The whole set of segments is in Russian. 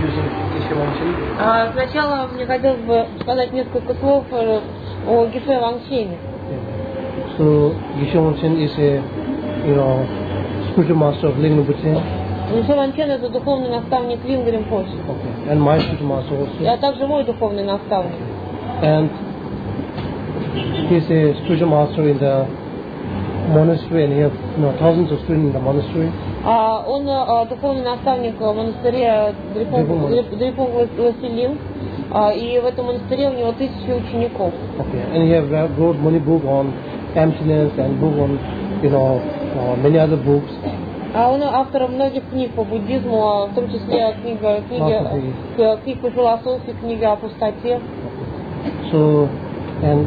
introducing Geshe Wangchen? Сначала мне хотелось бы сказать несколько слов о Геше Вангчене. So Geshe Wangchen is a, spiritual master of Ling Rinpoche. Геше Вангчен — это духовный наставник Линга Ринпоче. Okay. And my spiritual master also. А также мой духовный наставник. And he's a spiritual master in the monastery, and he has thousands of students in the monastery. Он духовный наставник в монастыре Дрипунг Ласилин, и в этом монастыре у него 1000 учеников. Okay. And he has wrote many books on emptiness and book on, many other books. Он автор многих книг по буддизму, в том числе книг по философии, книги о пустоте. So, and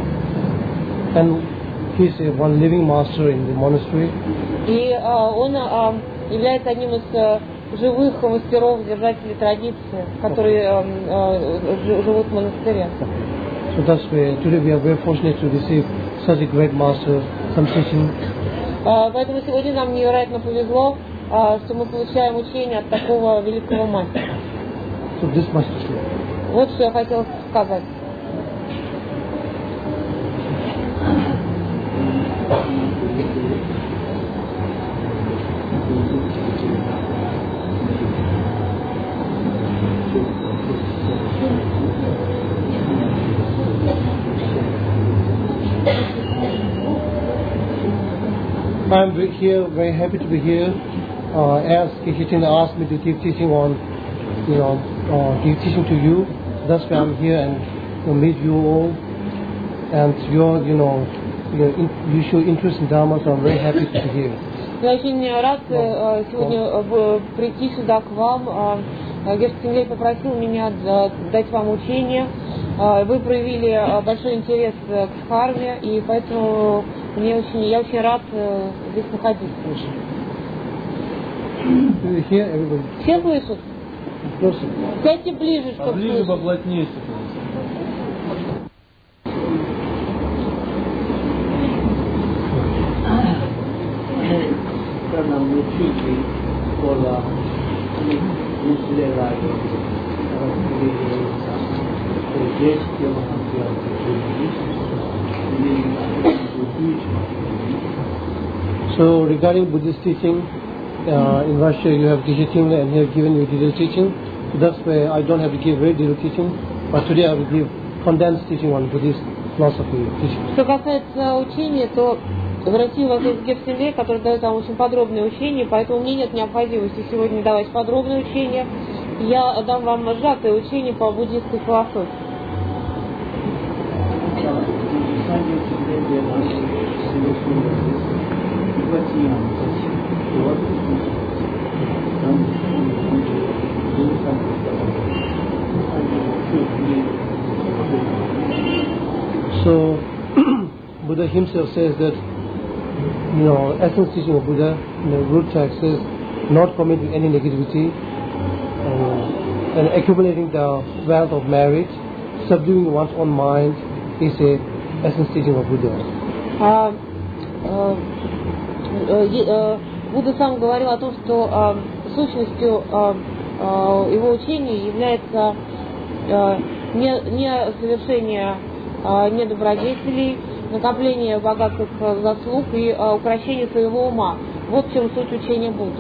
he's one living master in the monastery. И он является одним из живых мастеров, держателей традиции, которые живут в монастыре. So that's why today we are very fortunate to receive such a great master, some teaching. Поэтому сегодня нам невероятно повезло, что мы получаем учение от такого великого мастера. So this much is true. Вот что я хотела сказать. I'm here, very happy to be here. As Geshe Chinda asked me to give teaching on, give teaching to you. That's why I'm here and meet you all. And you show interest in Dharma, so I'm very happy to be here. Я очень рад сегодня прийти сюда к вам. Геше Цинлей попросил меня дать вам учение. Вы проявили большой интерес к дхарме, и поэтому я очень рад здесь находиться. Все слышат? Сядьте ближе, чтобы слышать. Ближе поплотнее. So regarding Buddhist teaching, in Russia you have Geshe Chinda and he has given you detailed teaching. So that's why I don't have to give very detailed teaching, but today I will give condensed teaching on Buddhist philosophy teaching. Что касается учения, то в России у вас есть Геше Цинлей, который дает вам очень подробное учение, поэтому мне нет необходимости сегодня давать подробное учение. Я дам вам сжатое учение по буддистской философии. So Buddha himself says that essence teaching of Buddha, the root track says not committing any negativity and accumulating the wealth of merit, subduing one's own mind is a essence teaching of Buddha. Будда сам говорил о том, что сущностью его учения является не совершение недобродетелей, накопление богатых заслуг и укрощение своего ума. Вот в чем суть учения Будды.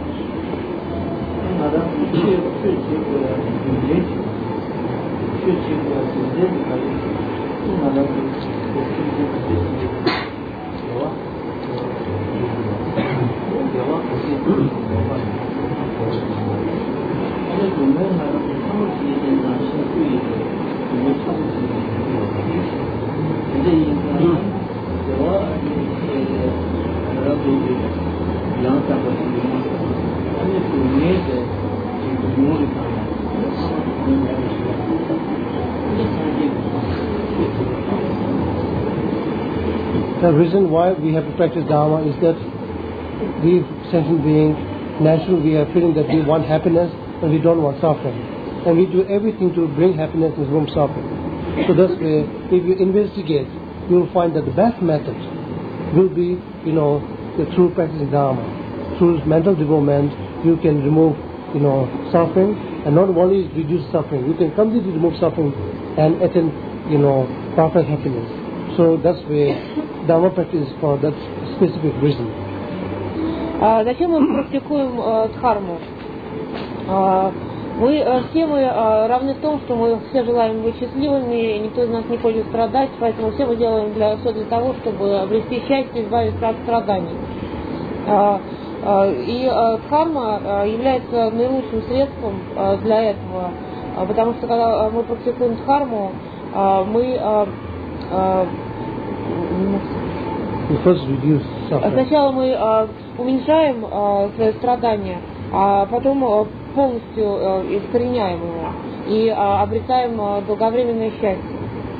The reason why we have to practice Dharma is that we sentient beings, naturally we are feeling that we want happiness and we don't want suffering. And we do everything to bring happiness and remove suffering. So thus, if you investigate, you will find that the best method will be, the true practicing Dharma. Through mental development, you can remove, suffering And not only reduce suffering, you can completely remove suffering and attain, perfect happiness. So that's where Dharma practice is for that specific reason. Зачем мы практикуем дхарму? Все мы равны в том, что мы все желаем быть счастливыми, никто из нас не хочет страдать, поэтому все мы делаем все для того, чтобы обрести счастье, избавиться от страданий. И дхарма является наилучшим средством для этого, потому что когда мы практикуем дхарму, мы сначала мы уменьшаем свои страдания, а потом полностью искореняем его и обретаем долговременное счастье.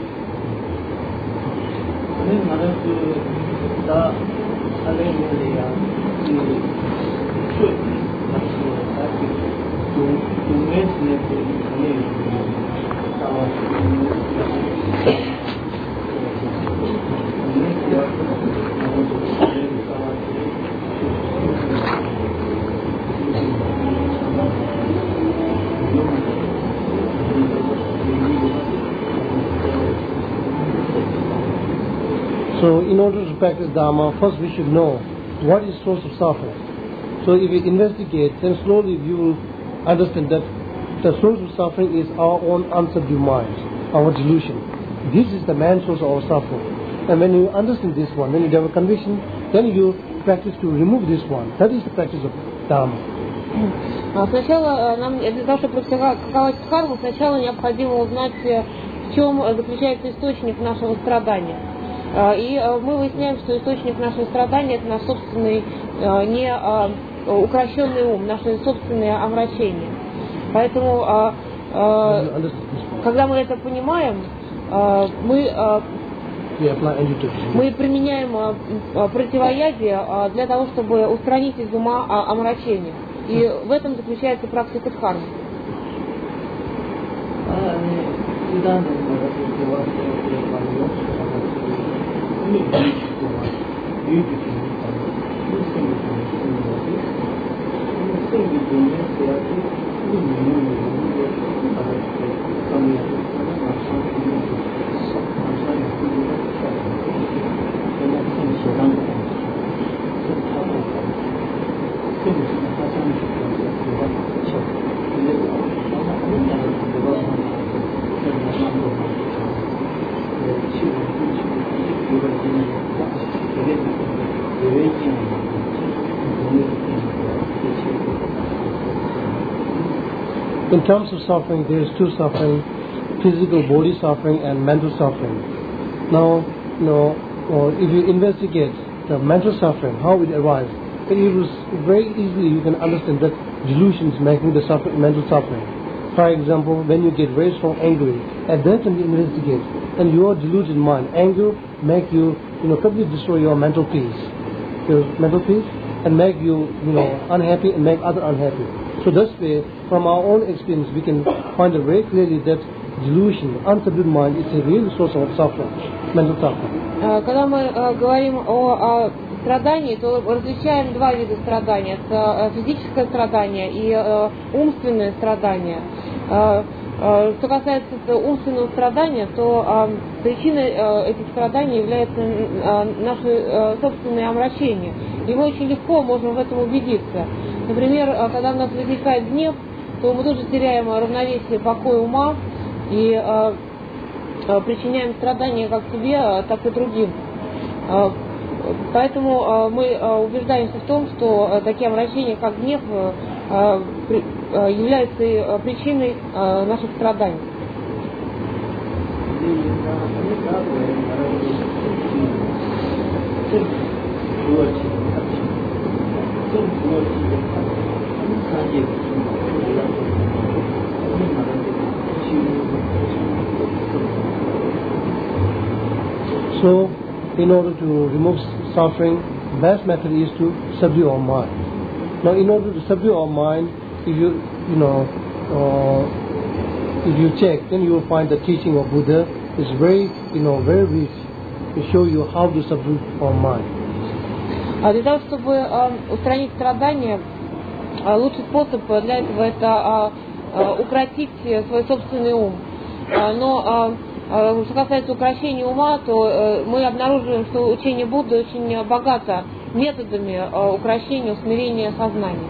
So in order to practice Dharma, first we should know what is source of suffering. So if we investigate, then slowly we will understand that the source of suffering is our own unsubdued mind, our delusion. This is the main source of our suffering. And when you understand this one, when you have a conviction, then you practice to remove this one. That is the practice of Dharma. Сначала нам, для того, чтобы практиковать дхарму, сначала необходимо узнать, в чем заключается источник нашего страдания. И мы выясняем, что источник нашего страдания – это наш собственный не укращенный ум, наши собственные омрачения. Поэтому, когда мы это понимаем, мы применяем противоядие для того, чтобы устранить из ума омрачение. И в этом заключается практика дхармы. In terms of suffering, there is two suffering: physical body suffering and mental suffering. Now, if you investigate the mental suffering, how it arises, then it was very easily you can understand that delusions making the mental suffering. For example, when you get very strong angry, at that time you investigate, and your deluded mind, anger, make you completely destroy your mental peace, and make you unhappy and make others unhappy. So this way, from our own experience, we can find out very clearly that delusion, unsubdued mind, is a real source of suffering, mental suffering. Когда мы говорим о страдании, то различаем два вида страданий: это физическое страдание и умственное страдание. Что касается умственного страдания, то причиной этих страданий является наше собственное омрачение. И мы очень легко можем в этом убедиться. Например, когда у нас возникает гнев, то мы тоже теряем равновесие, покой ума и причиняем страдания как себе, так и другим. Поэтому мы убеждаемся в том, что такие омрачения, как гнев, являются причиной наших страданий. So, in order to remove suffering, the best method is to subdue our mind. Now, in order to subdue our mind, if you check, then you will find the teaching of Buddha is very rich to show you how to subdue our mind. Для того, чтобы устранить страдания, лучший способ для этого это укротить свой собственный ум. Но что касается укрощения ума, то мы обнаруживаем, что учение Будды очень богато методами укрощения, усмирения сознания.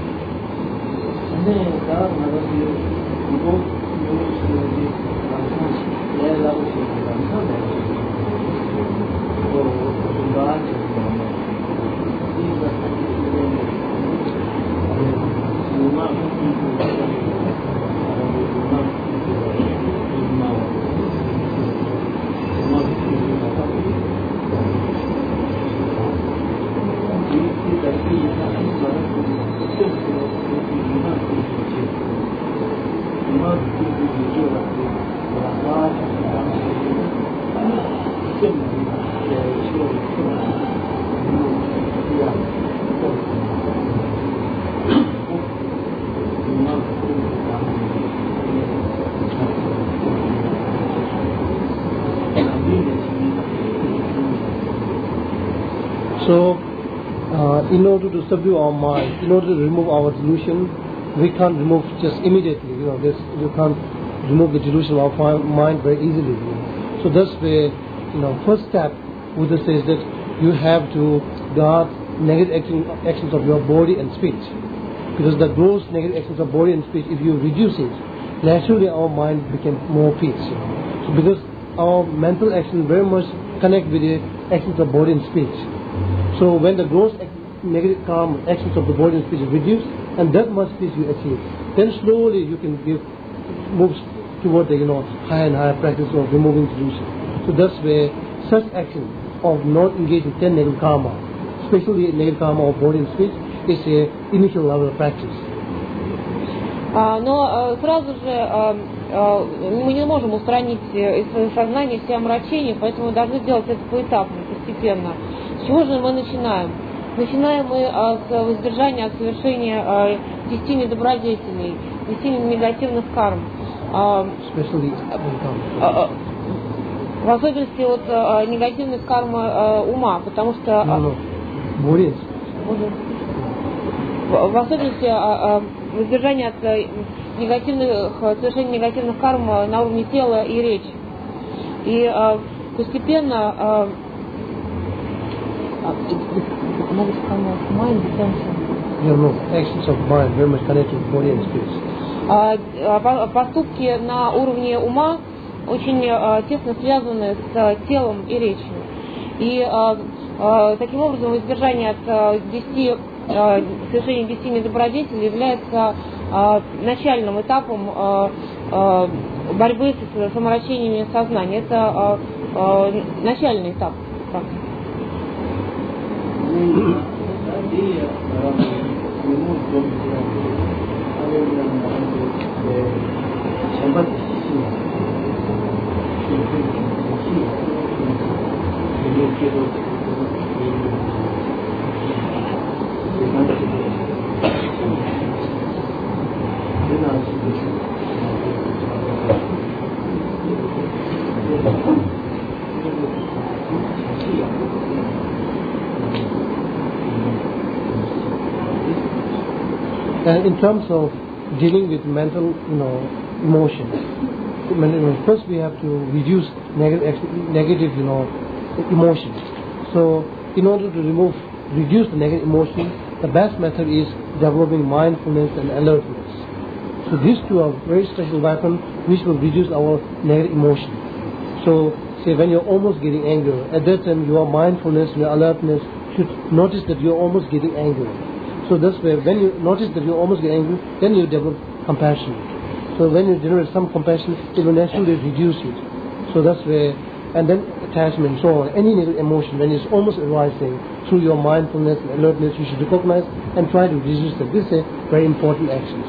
So, in order to subdue our mind, in order to remove our delusion, we can't remove just immediately. You can't remove the delusion of our mind very easily. So that's where, first step, Buddha says that you have to guard negative actions of your body and speech, because the gross negative actions of body and speech, if you reduce it, naturally our mind becomes more peace. So because our mental actions very much connect with the actions of body and speech. So when the gross negative karma actions of the body and speech is reduced, and that much peace you achieve, then slowly you can move toward the higher and higher practice of removing delusion. So that's where such action of not engaging 10 negative karma, especially negative karma of body and speech, is a initial level of practice. Но сразу же мы не можем устранить из своего сознания все омрачения, поэтому должны делать это поэтапно, постепенно. С чего же мы начинаем? Начинаем мы с воздержания от совершения 10 недобродетелей, 10 негативных карм. В особенности от негативных карм ума, потому что... В особенности воздержание от совершения негативных карм на уровне тела и речи. И постепенно... Поступки на уровне ума очень тесно связаны с телом и речью. И таким образом воздержание от совершения 10 недобродетелей является начальным этапом борьбы с омрачениями сознания. Это начальный этап практики. And in terms of dealing with mental, emotions, first we have to reduce negative, emotions. So, in order to reduce the negative emotions, the best method is developing mindfulness and alertness. So these two are very special weapons which will reduce our negative emotions. So, say when you're almost getting angry, at that time your mindfulness, your alertness should notice that you're almost getting angry. So that's where when you notice that you almost get angry, then you develop compassion. So when you generate some compassion, it will naturally reduce it. So that's where, and then attachment, so on, any negative emotion, when it's almost arising, through your mindfulness and alertness, you should recognize and try to resist it. This is a very important action.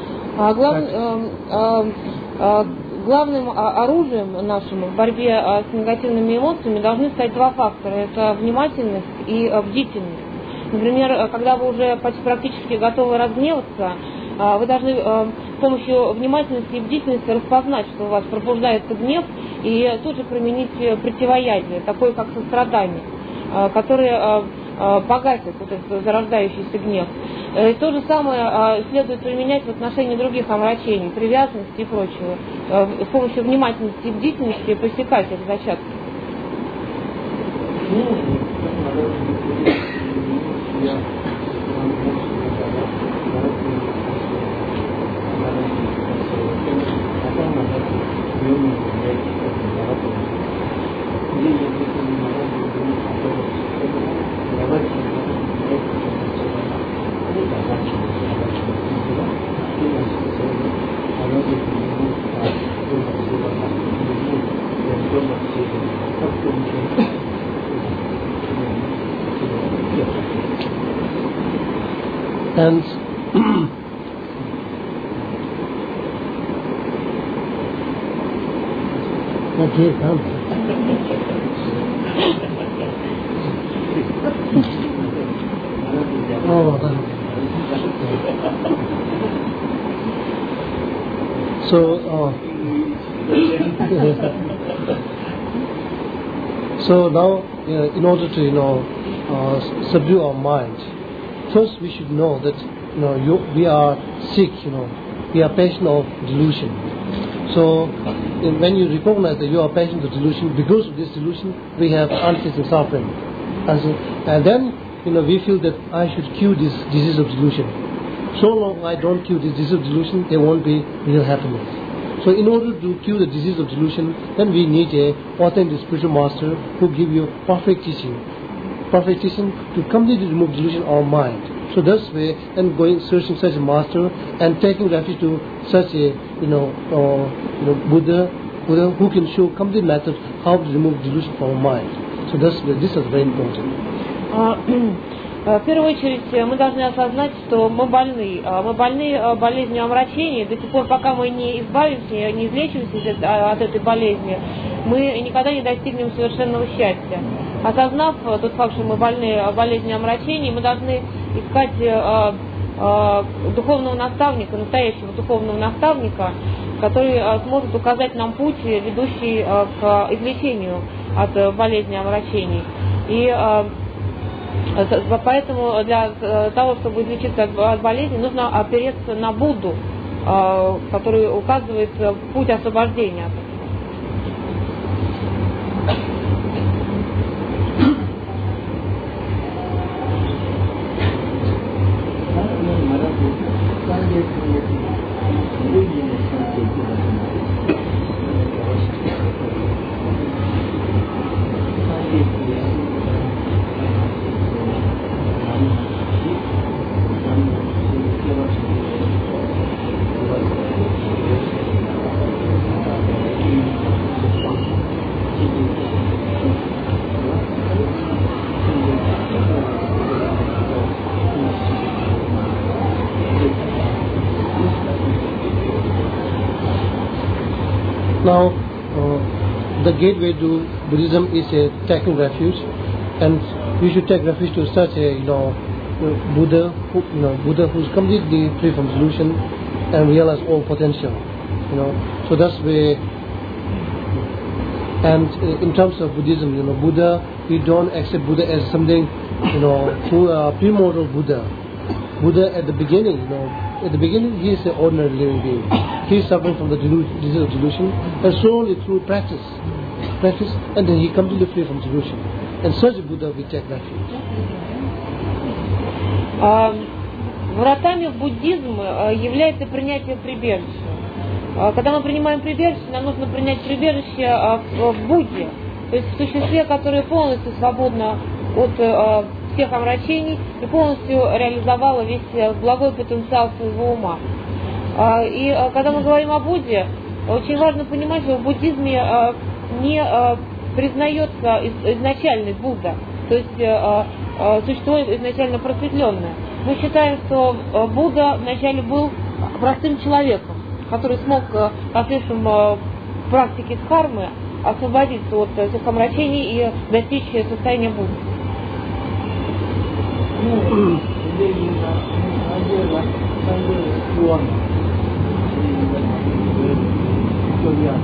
Главным оружием нашим в борьбе с негативными эмоциями должны стать два фактора. Это внимательность и бдительность. Например, когда вы уже почти практически готовы разгневаться, вы должны с помощью внимательности и бдительности распознать, что у вас пробуждается гнев, и тут же применить противоядие, такое как сострадание, которое погасит вот этот зарождающийся гнев. То же самое следует применять в отношении других омрачений, привязанности и прочего. С помощью внимательности и бдительности пресекать их зачатки. And okay, come. Oh, so now, in order to subdue our mind, first we should know that we are sick. We are patient of delusion. So when you recognize that you are patient of delusion, because of this delusion, we have unceasing suffering. And then we feel that I should cure this disease of delusion. So long I don't cure this disease of delusion, there won't be real happiness. So in order to cure the disease of delusion, then we need a authentic spiritual master who give you perfect teaching to completely remove delusion of our mind. So this way, and going searching such a master and taking refuge to such a Buddha who can show complete method how to remove delusion from our mind. So this is very important. В первую очередь мы должны осознать, что мы больны болезнью омрачения. До тех пор, пока мы не избавимся, не излечимся от этой болезни, мы никогда не достигнем совершенного счастья. Осознав тот факт, что мы больны болезнью омрачения, мы должны искать духовного наставника, настоящего духовного наставника, который сможет указать нам путь, ведущий к излечению от болезни омрачений. И поэтому для того, чтобы излечиться от болезни, нужно опереться на Будду, который указывает путь освобождения от этого. Now, the gateway to Buddhism is taking refuge, and we should take refuge to such a Buddha who's completely free from delusion and realize all potential. So that's where. And in terms of Buddhism, Buddha, we don't accept Buddha as something, who premortal Buddha. Buddha at the beginning, he is an ordinary living being. He is suffering from the disease of delusion, and slowly through practice, and then he completely free from delusion. And such a Buddha we take refuge. Вратами в буддизм является принятие прибежища. Когда мы принимаем прибежище, нам нужно принять прибежище в Будде, то есть в существе, которое полностью свободно от всех омрачений и полностью реализовало весь благой потенциал своего ума. И когда мы говорим о Будде, очень важно понимать, что в буддизме не признается изначальный Будда, то есть существо изначально просветленное. Мы считаем, что Будда вначале был простым человеком, который смог посредством практики дхармы освободиться от всех омрачений и достичь состояния Будды.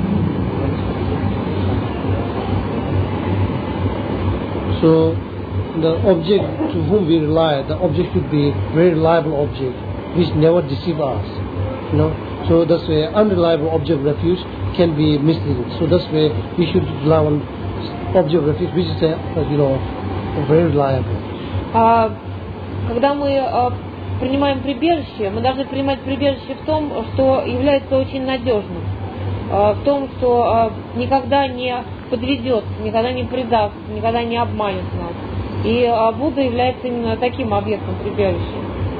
So the object to whom we rely, the object should be very reliable object, which never deceive us. So that's why unreliable object of refuge can be misleading. So that's why we should rely on object of refuge, which is very reliable. Когда мы принимаем прибежище, мы должны принимать прибежище в том, что является очень надежным, в том, что никогда не подведет, никогда не предаст, никогда не обманет нас. И Будда является именно таким объектом прибежища.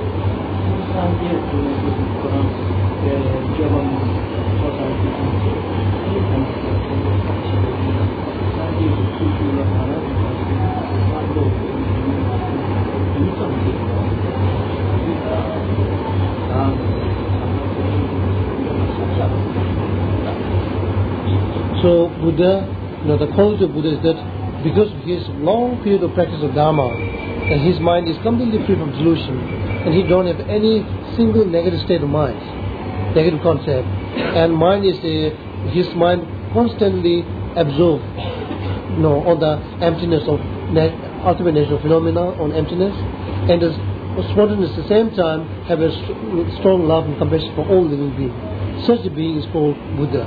So Buddha, the quality of Buddha is that because of his long period of practice of Dharma, and his mind is completely free from delusion, and he don't have any single negative state of mind, negative concept, and his mind constantly absorbed, on the emptiness of ultimate nature of phenomena, on emptiness, and the spontaneous at the same time have a strong love and compassion for all living beings. Such a being is called Buddha.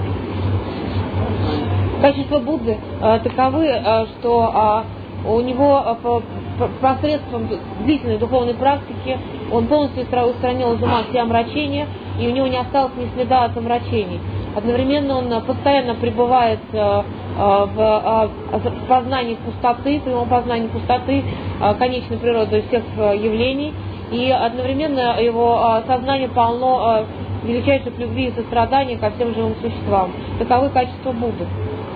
Качества Будды таковы, что у него посредством длительной духовной практики он полностью устранил из ума все омрачения, и у него не осталось ни следа от омрачений. Одновременно он постоянно пребывает в познании пустоты, прямом познании пустоты, конечной природы всех явлений, и одновременно его сознание полно величайших любви и сострадания ко всем живым существам. Таковы качества Будды.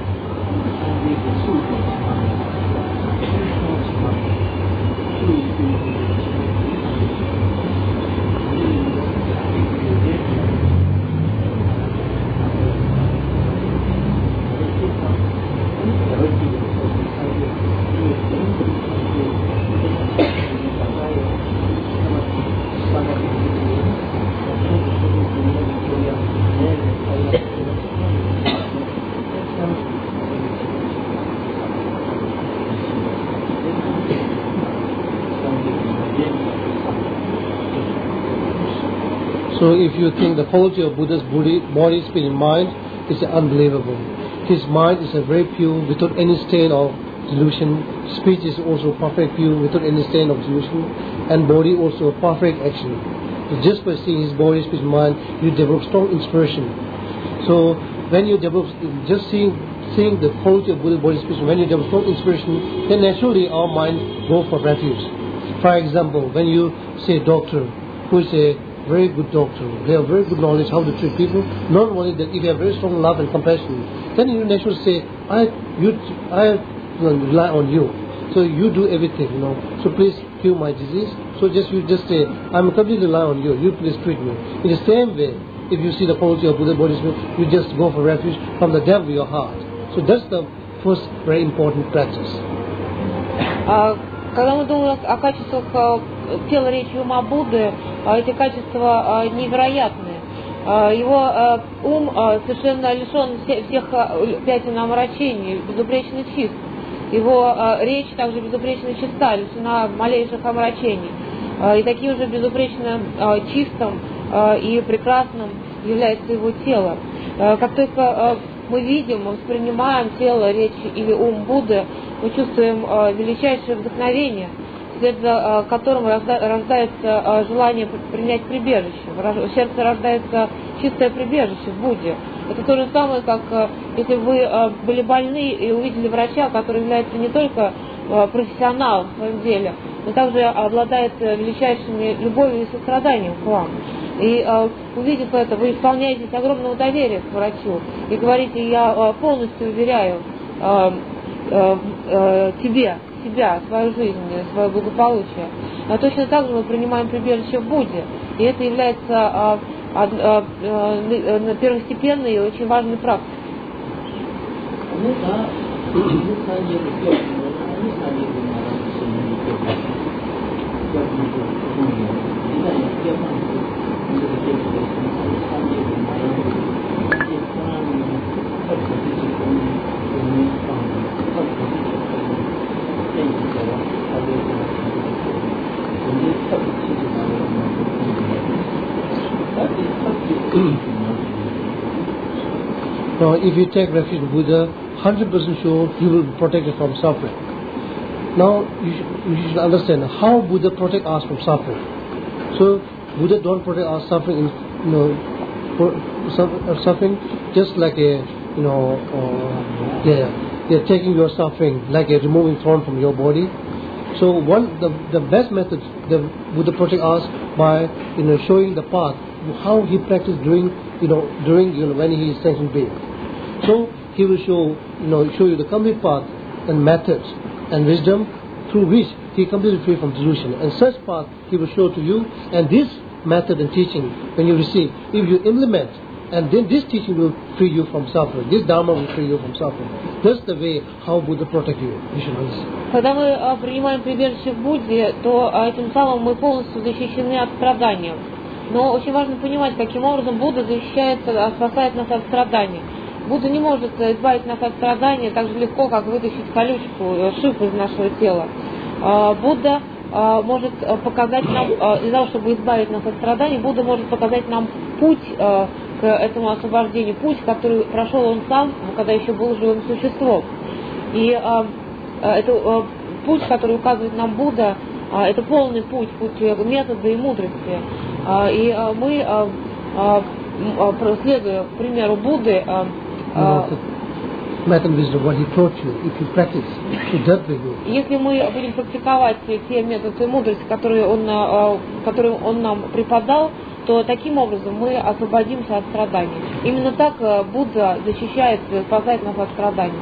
So if you think the quality of Buddha's body, spirit, and mind is unbelievable. His mind is a very pure, without any stain of delusion. Speech is also perfect, pure, without any stain of delusion. And body also perfect action. So just by seeing his body, spirit, and mind, you develop strong inspiration. So when you develop, just seeing the quality of Buddha's body, spirit, when you develop strong inspiration, then naturally our mind go for refuge. For example, when you say doctor, who is a very good doctor, they have very good knowledge how to treat people. Not only that, if you have very strong love and compassion, then you naturally say, I rely on you. So you do everything, So please cure my disease. So you just say, I'm completely rely on you. You please treat me. In the same way, if you see the quality of Buddha body, you just go for refuge from the depth of your heart. So that's the first very important practice. Когда мы думаем о качествах тела, речи, ума Будды, эти качества невероятные. Его ум совершенно лишен всех пятен омрачений, безупречно чист. Его речь также безупречно чиста, лишена малейших омрачений. И таким же безупречно чистым и прекрасным является его тело. Как только мы видим, мы воспринимаем тело, речь или ум Будды, мы чувствуем величайшее вдохновение, вслед за которым рождается желание принять прибежище. В сердце рождается чистое прибежище в Будде. Это то же самое, как если бы вы были больны и увидели врача, который является не только профессионалом в своем деле, но также обладает величайшими любовью и состраданием к вам. И увидев это, вы исполняетесь огромного доверия к врачу и говорите: я полностью уверяю себя, свою жизнь, свое благополучие. Но точно так же мы принимаем прибежище в Будде, и это является первостепенной и очень важной практикой. Now, if you take refuge in Buddha, 100% sure you will be protected from suffering. Now, you should understand how Buddha protect us from suffering. So, Buddha don't protect us suffering suffering just like they're taking your suffering like a removing thorn from your body. So the best method the Buddha protect us by showing the path how he practiced during when he is sentient being. So he will show you the complete path and methods and wisdom through which he completely free from delusion. And such path he will show to you. And this method and teaching, when you receive, if you implement, and then this teaching will free you from suffering. This Dharma will free you from suffering. That's the way how Buddha protect you. You should understand. Когда мы принимаем прибежище в Будде, то этим самым мы полностью защищены от страдания. Но очень важно понимать, каким образом Будда спасает нас от страданий. Будда не может избавить нас от страдания так же легко, как вытащить колючку, шип из нашего тела. Будда может показать нам, для того, чтобы избавить нас от страданий, Будда может показать нам путь к этому освобождению, путь, который прошел он сам, когда еще был живым существом. И это путь, который указывает нам Будда, это полный путь метода и мудрости. И мы, следуя примеру Будды, если мы будем практиковать те методы мудрости, которые он нам преподал, то таким образом мы освободимся от страданий. Именно так Будда защищает, спасает нас от страданий.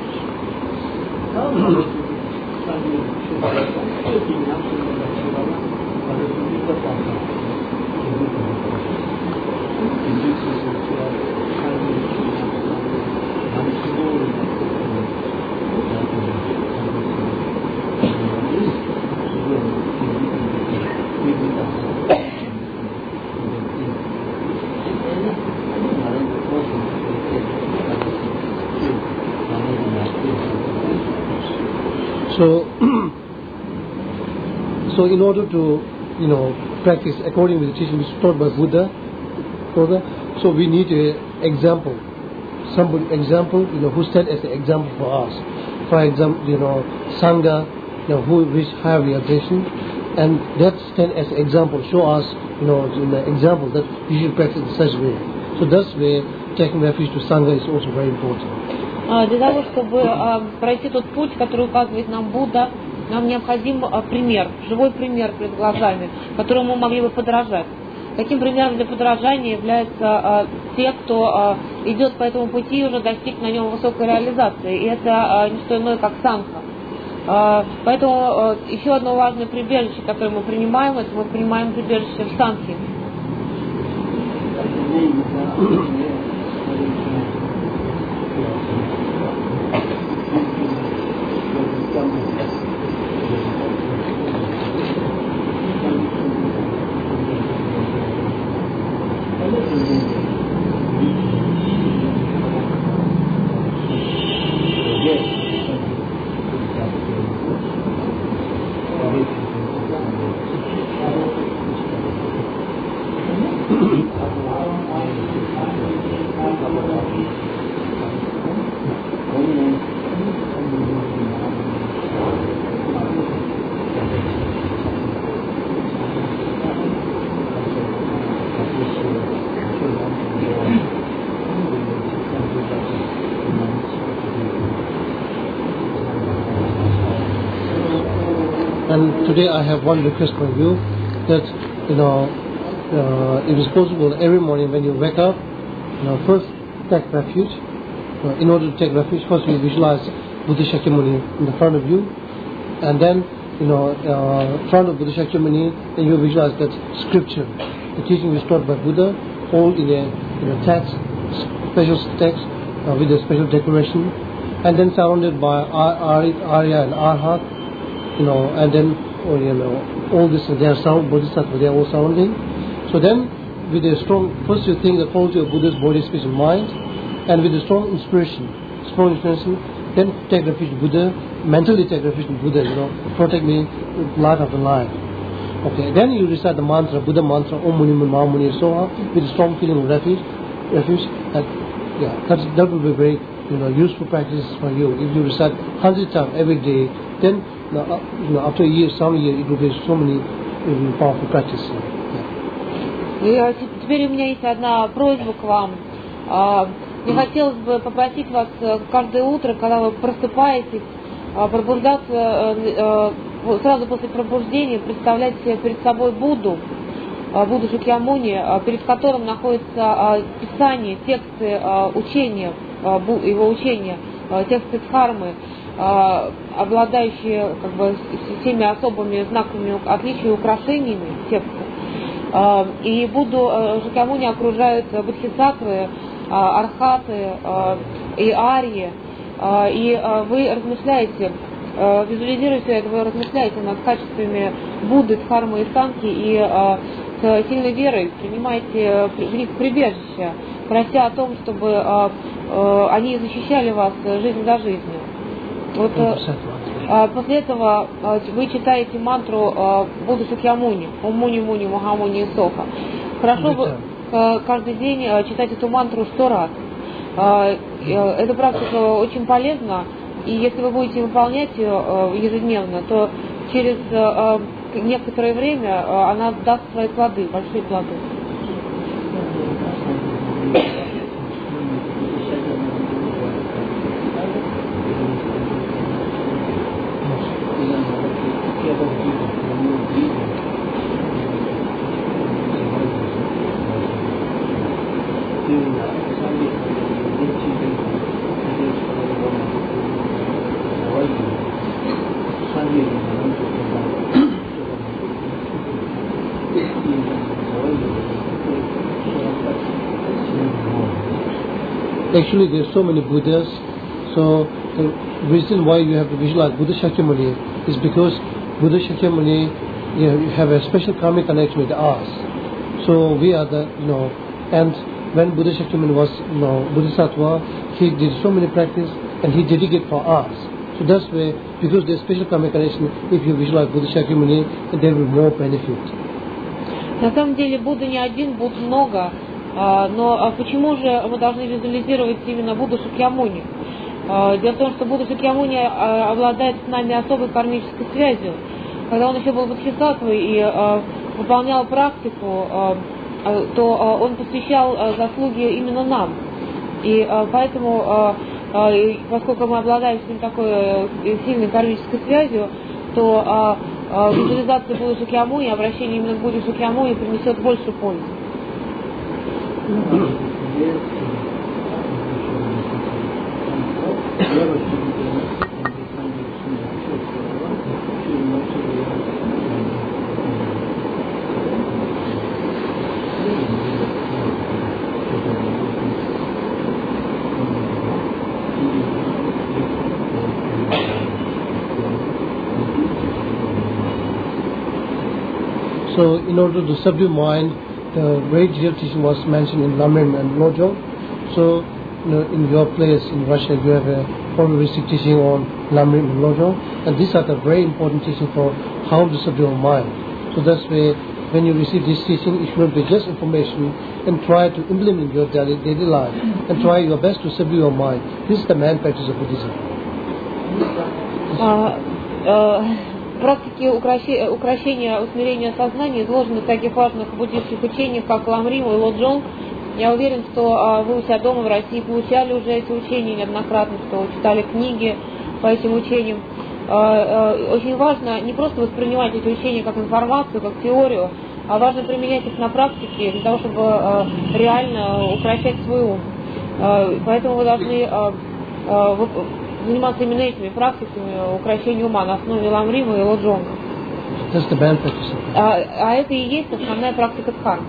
So in order to, practice according to the teaching which is taught by Buddha, so we need an example. Who stand as an example for us. For example, Sangha, which have realization, and that stand as an example, show us, the example that we should practice in such way. So that's where taking refuge to Sangha is also very important. Для того, чтобы пройти тот путь, который указывает нам Будда, нам необходим пример, живой пример перед глазами, которому мы могли бы подражать. Таким примером для подражания являются те, кто идет по этому пути и уже достиг на нем высокой реализации. И это не что иное, как Сангха. Поэтому еще одно важное прибежище, которое мы принимаем, это мы принимаем прибежище в Сангхе. And today I have one request from you, that if it's possible, every morning when you wake up, first take refuge. In order to take refuge, first you visualize Buddha Shakyamuni in the front of you, and then front of Buddha Shakyamuni, and you visualize that scripture, the teaching is taught by Buddha, all in a text, special text with a special decoration, and then surrounded by Arya and Arhat. And then, all this, they are sound, Bodhisattva, they are all surrounding. So then, with a strong, first you think the quality of Buddha's body, speech and mind, and with a strong inspiration, then take refuge in Buddha, mentally take refuge in Buddha, protect me life after life. Okay, then you recite the mantra, Buddha mantra, Om Muni Ma Muni, so on, with a strong feeling of refuge. That will be very useful practice for you. If you recite 100 times every day, then after a year, some year, it will be so many powerful practice. Теперь у меня есть одна просьба к вам. Мне хотелось бы попросить вас каждое утро, когда вы просыпаетесь, пробуждаться, сразу после пробуждения представлять себе перед собой Будду Шакьямуни, перед которым находится писание, тексты учения, его учения, тексты дхармы, обладающие всеми особыми знаками отличия и украшениями текста. И Будду Шакьямуни окружают бодхисаттвы, архаты и арьи, и вы размышляете, визуализируете, вы размышляете над качествами Будды, Дхармы и Санхи, и с сильной верой принимаете в них прибежище, прося о том, чтобы они защищали вас жизнь за жизнью. Вот, после этого вы читаете мантру Будды Шакьямуни, Ом Муни Муни Махамуни Соха. Хорошо бы каждый день читать эту мантру 100 раз. Эта практика очень полезна, и если вы будете выполнять ее ежедневно, то через некоторое время она даст свои плоды, большие плоды. Actually, there are so many Buddhas, so the reason why you have to visualize Buddha Shakyamuni is because Buddha Shakyamuni have a special karmic connection with us. So we are the, and when Buddha Shakyamuni was, Bodhisattva, he did so many practice and he dedicated for us. So that's why, because there's special karmic connection, if you visualize Buddha Shakyamuni, there will be more benefit. На самом деле Будда не один, Будд много. Но почему же мы должны визуализировать именно Будду Шакьямуни? Дело в том, что Будда Шакьямуни обладает с нами особой кармической связью. Когда он еще был бодхисаттвой и выполнял практику, то он посвящал заслуги именно нам. И поэтому, поскольку мы обладаем с ним такой сильной кармической связью, то визуализация Будды Шакьямуни, обращение именно к Будде Шакьямуни принесет больше пользы. So, in order to subdue mind, the very detailed teaching was mentioned in Lamrim and Lojong. So, in your place in Russia, you have a probabilistic teaching on Lamrim and Lojong, and these are the very important teaching for how to subdue your mind. So that's why when you receive this teaching, it should not be just information, and try to implement in your daily life, and try your best to subdue your mind. This is the main practice of Buddhism. Практики укрощения, усмирения сознания изложены в таких важных буддийских учениях, как Ламрим и Лоджонг. Я уверен, что вы у себя дома в России получали уже эти учения неоднократно, что читали книги по этим учениям. Очень важно не просто воспринимать эти учения как информацию, как теорию, а важно применять их на практике для того, чтобы реально укрощать свой ум. Поэтому вы должны заниматься именно этими практиками укрощения ума на основе Ламрима и Лоджонга. А это и есть основная практика дхармы.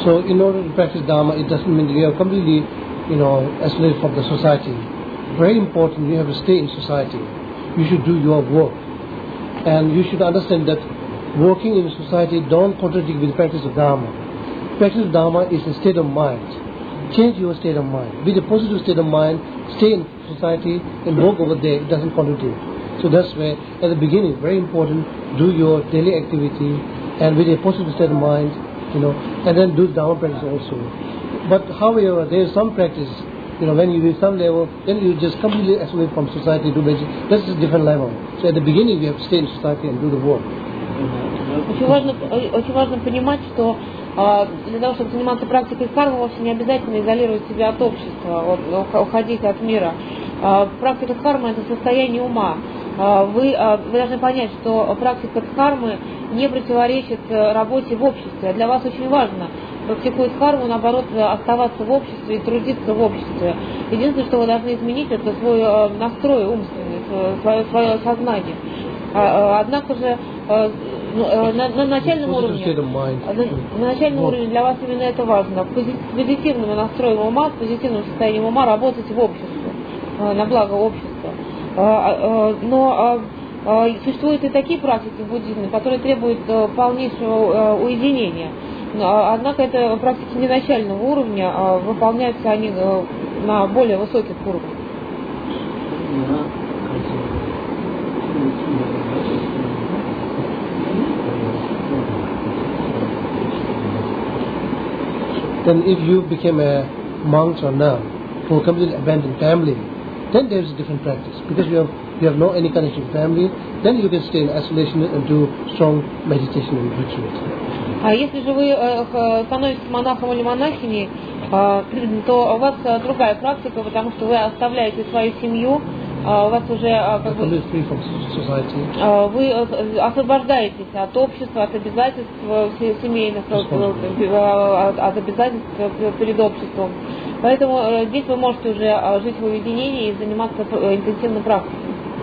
So in order to practice Dharma, it doesn't mean you are completely, isolated from the society. Very important, you have to stay in society. You should do your work. And you should understand that working in society don't contradict with the practice of Dharma. Practice of Dharma is a state of mind. Change your state of mind. With a positive state of mind, stay in society and work over there. It doesn't contradict. So that's where, at the beginning, very important, do your daily activity and with a positive state of mind, and then do Dharma practice also. But however, there is some practice, when you reach some level, then you just completely isolate from society, do basic. That's a different level. So at the beginning, you have to stay in society and do the work. Очень важно понимать, что для того, чтобы заниматься практикой кармы, вовсе не обязательно изолировать себя от общества, уходить от мира. Практика кармы – это состояние ума. Вы должны понять, что практика кармы не противоречит работе в обществе. Для вас очень важно практикуя карму, наоборот, оставаться в обществе и трудиться в обществе. Единственное, что вы должны изменить, это свой настрой умственный, свое сознание. Однако же на начальном уровне для вас именно это важно. С позитивным настроем ума, с позитивным состоянием ума работать в обществе, на благо общества. Но существуют и такие практики в буддизме, которые требуют полнейшего уединения. Однако это практики не начального уровня, а выполняются они на более высоких уровнях. Then if you became a monk or nun who completely abandoned family, then there is a different practice. Because you have no any connection with family, then you can stay in isolation and do strong meditation and rituals. А если же вы становитесь монахом или монахиней, то у вас другая практика, потому что вы оставляете свою семью, у вас уже вы освобождаетесь от общества, от обязательств семейных, от обязательств перед обществом. Поэтому здесь вы можете уже жить в уединении и заниматься интенсивной практикой.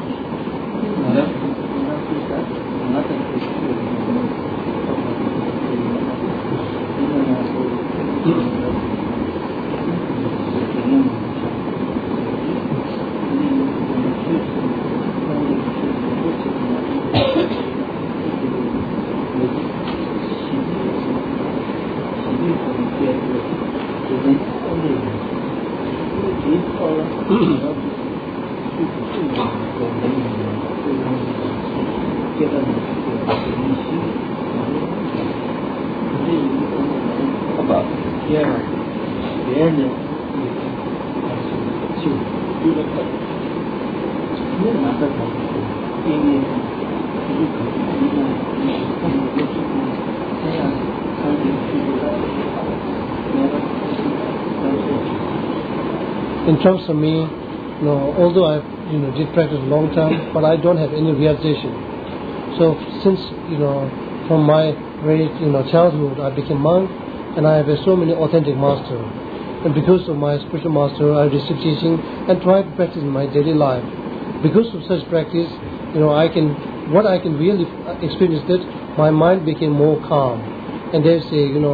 In terms of me, although I did practice a long time, but I don't have any realization. So since from my very childhood, I became monk, and I have so many authentic masters. And because of my spiritual master, I received teaching and try to practice in my daily life. Because of such practice, what I can really experience that my mind became more calm, and there's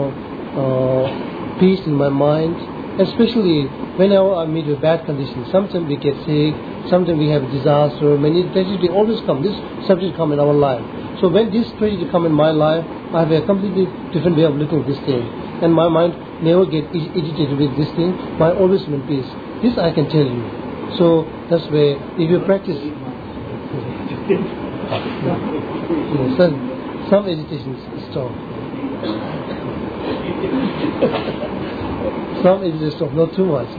a peace in my mind. Especially whenever I meet with bad conditions, sometimes we get sick, sometimes we have disaster, many tragedy always come. This subject come in our life. So when this tragedy come in my life, I have a completely different way of looking at this thing, and my mind never get agitated with this thing. My always in peace. This I can tell you. So that's where if you practice, some agitation stop. Some agitation stop, not too much.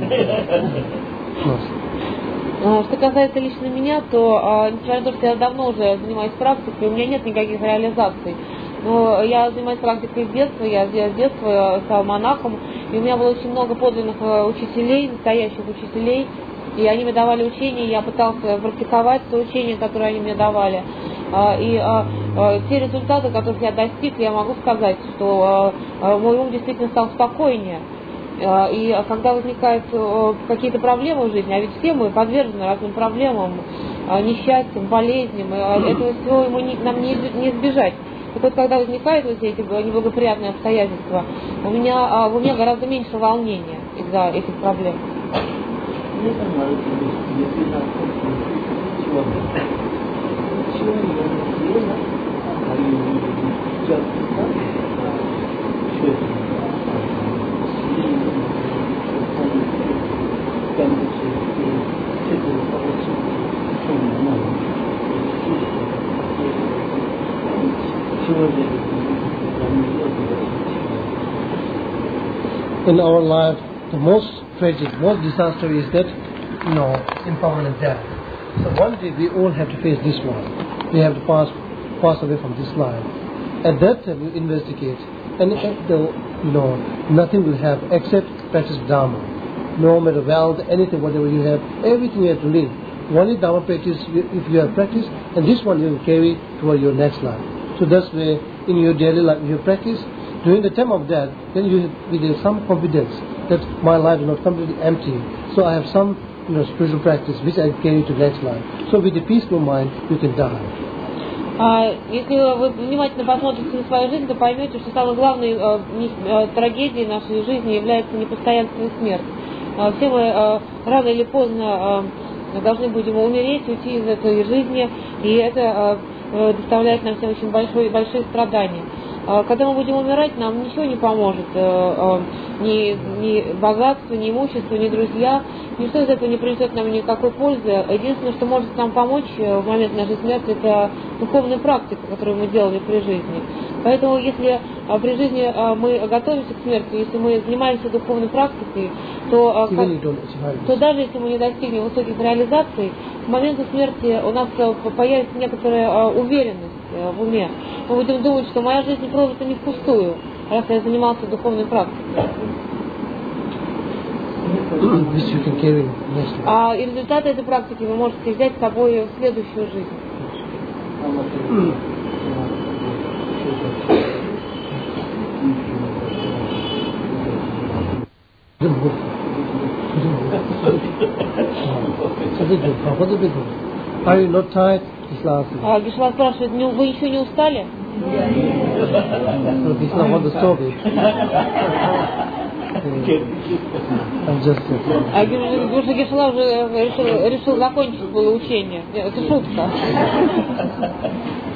Что касается лично меня, то несмотря на то, что я давно уже занимаюсь практикой, у меня нет никаких реализаций. Но я занимаюсь практикой с детства, я с детства стала монахом, и у меня было очень много подлинных учителей, настоящих учителей, и они мне давали учения, я пытался практиковать то учение, которое они мне давали. И те результаты, которых я достиг, я могу сказать, что мой ум действительно стал спокойнее. И когда возникают какие-то проблемы в жизни, а ведь все мы подвержены разным проблемам, несчастьям, болезням, этого всего нам не избежать. Так вот, когда возникают вот эти неблагоприятные обстоятельства, у меня гораздо меньше волнения из-за этих проблем. In our life, the most tragic, most disaster is that, impermanent death. So one day we all have to face this one. We have to pass away from this life. At that time, you investigate, and nothing will have except practice Dharma. No matter wealth, anything, whatever you have, everything you have to leave. Only Dharma practice, if you have practice, and this one you will carry toward your next life. So that's where in your daily life, if you practice, during the time of death, then you have some confidence that my life is not completely empty. So I have some spiritual practice which I carry to next life. So with a peaceful mind, you can die. Если вы внимательно посмотрите на свою жизнь, то поймете, что самой главной трагедией нашей жизни является непостоянство и смерть. Все мы рано или поздно должны будем умереть, уйти из этой жизни, и это доставляет нам всем очень большие страдания. Когда мы будем умирать, нам ничего не поможет, ни богатство, ни имущество, ни друзья, ничто из этого не принесет нам никакой пользы. Единственное, что может нам помочь в момент нашей смерти, это духовная практика, которую мы делали при жизни. Поэтому, если при жизни мы готовимся к смерти, если мы занимаемся духовной практикой, то даже если мы не достигнем высоких реализаций, к моменту смерти у нас появится некоторая уверенность в уме. Мы будем думать, что моя жизнь прожита не впустую, раз я занимался духовной практикой. И результаты этой практики вы можете взять с собой в следующую жизнь. Are you not tired? Гешла спрашивает, вы еще не устали? It's not what the story. Потому что Гешла уже решил закончить было учение. Это шутка.